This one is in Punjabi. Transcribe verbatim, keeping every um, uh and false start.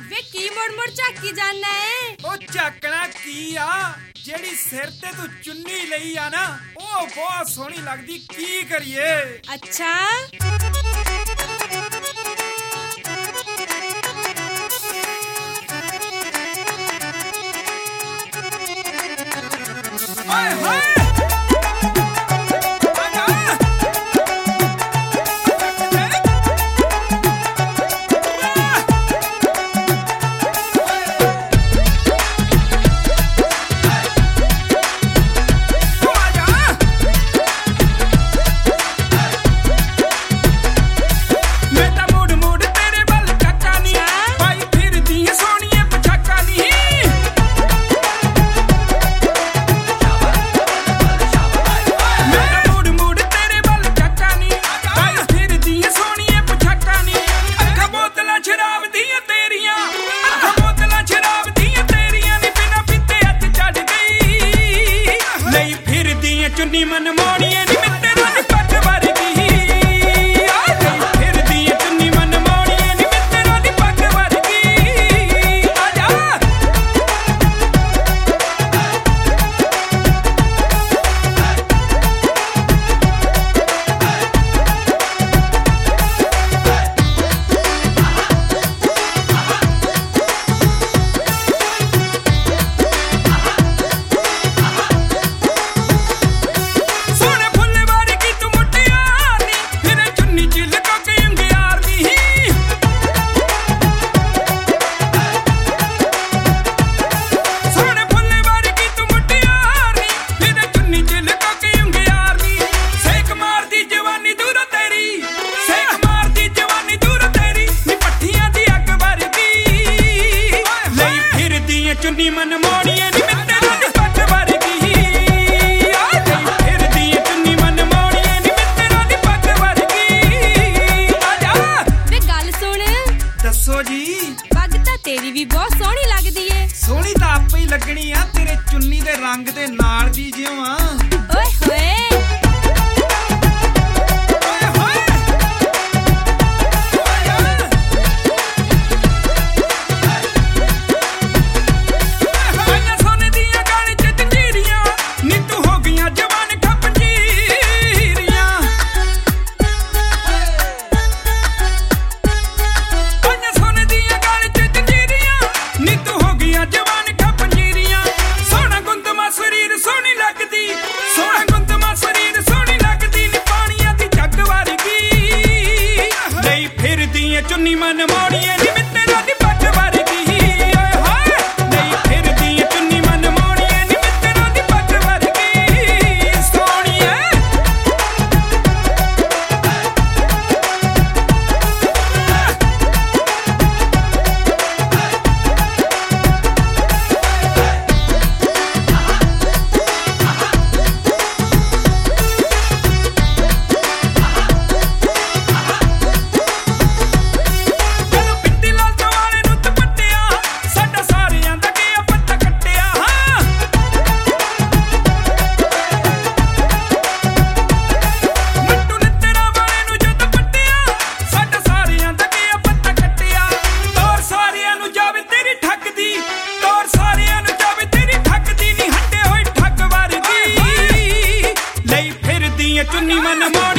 ਵੇ ਕੀ ਮੁੜ ਮੁੜ ਝਾਕੀ ਜਾਂਦਾ ਏ? ਉਹ ਝਾਕਣਾ ਕੀ ਆ, ਜਿਹੜੀ ਸਿਰ ਤੇ ਤੂੰ ਚੁੰਨੀ ਲਈ ਆ ਨਾ ਉਹ ਬਹੁਤ ਸੋਹਣੀ ਲੱਗਦੀ, ਕੀ ਕਰੀਏ। ਅੱਛਾ ਹਾਏ ਹਾਏ ਚੁੰਨੀ ਮਨ ਮੋੜੀਏ ਨੀ ਮਿੱਤਰਾਂ ਦੀ ਪੱਗ ਵਰਗੀ, ਆ ਗਈ ਫਿਰਦੀ ਏ ਚੁੰਨੀ ਮਨ ਮੋੜੀਏ ਨੀ ਮਿੱਤਰਾਂ ਦੀ ਪੱਗ ਵਰਗੀ, ਆ ਜਾ। ਚੁੰਨੀ ਮਨ ਮੋੜੀਏ ਨੀ ਮਿੱਤਰਾਂ ਦੀ ਪੱਗ ਵਰਗੀ, ਆ ਗਈ ਫਿਰਦੀ ਏ ਚੁੰਨੀ ਮਨ ਮੋੜੀਏ ਨੀ ਮਿੱਤਰਾਂ ਦੀ ਪੱਗ ਵਰਗੀ, ਆ ਜਾ। ਵੇ ਗੱਲ ਸੁਣ। ਦੱਸੋ ਜੀ। ਪੱਗ ਤਾਂ ਤੇਰੀ ਵੀ ਬਹੁਤ ਸੋਹਣੀ ਲੱਗਦੀ ਏ। ਸੋਹਣੀ ਤਾਂ ਆਪੇ ਹੀ ਲੱਗਣੀ ਆ, ਤੇਰੇ ਚੁੰਨੀ ਦੇ ਰੰਗ ਦੇ ਨਾਲ ਦੀ ਜਿਉਂ ਆ। ਓਏ ਹੋਏ ਚੁੰਨੀ ਮਨ ਮੋੜੀਏ ਨੀ ਮਿੱਤਰਾਂ ਦੀ ਪੱਗ ਵਰਗੀ, ਓਏ ਹੋਏ ਨਹੀਂ ਫਿਰਦੀ ਏ ਚੁੰਨੀ ਮਨ ਮੋੜੀਏ ਨੀ ਮਿੱਤਰਾਂ ਦੀ ਪੱਗ ਵਰਗੀ, ਸੋਹਣੀਏ। ਚੁੰਨੀ ਮਨ ਮੋੜ